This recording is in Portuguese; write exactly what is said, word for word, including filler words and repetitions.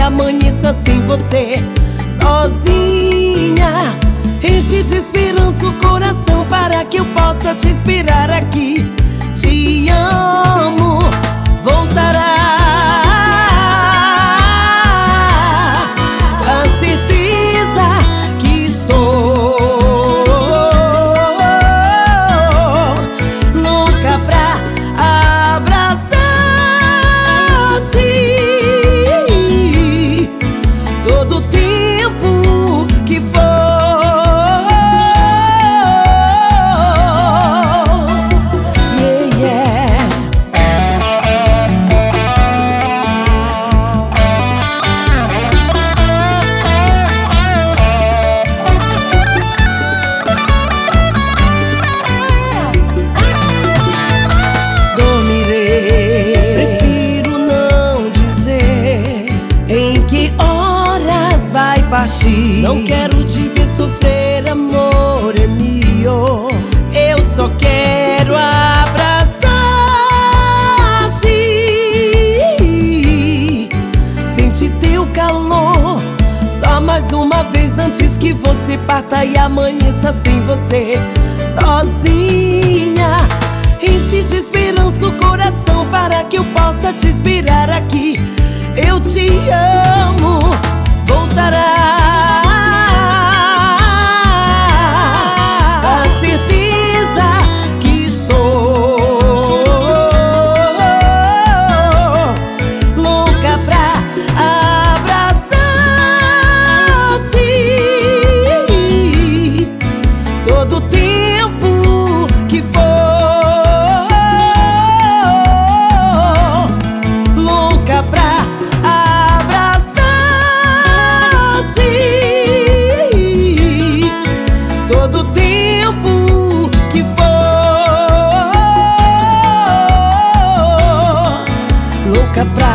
amanheça sem você. Sozinha, enche de esperança o coração para que eu possa te esperar aqui. Te amo, voltará com a certeza que estou louca pra abraçar-te todo o tempo que for. Não quero te ver sofrer, amor é meu. Eu só quero abraçar-te, sentir teu calor só mais uma vez antes que você parta e amanheça sem você. Sozinha, enche de esperança o coração para que eu possa te esperar aqui. Eu te amo, voltará a certeza que estou louca pra abraçar-te todo o tempo que for. Louca pra todo o tempo que for. Louca pra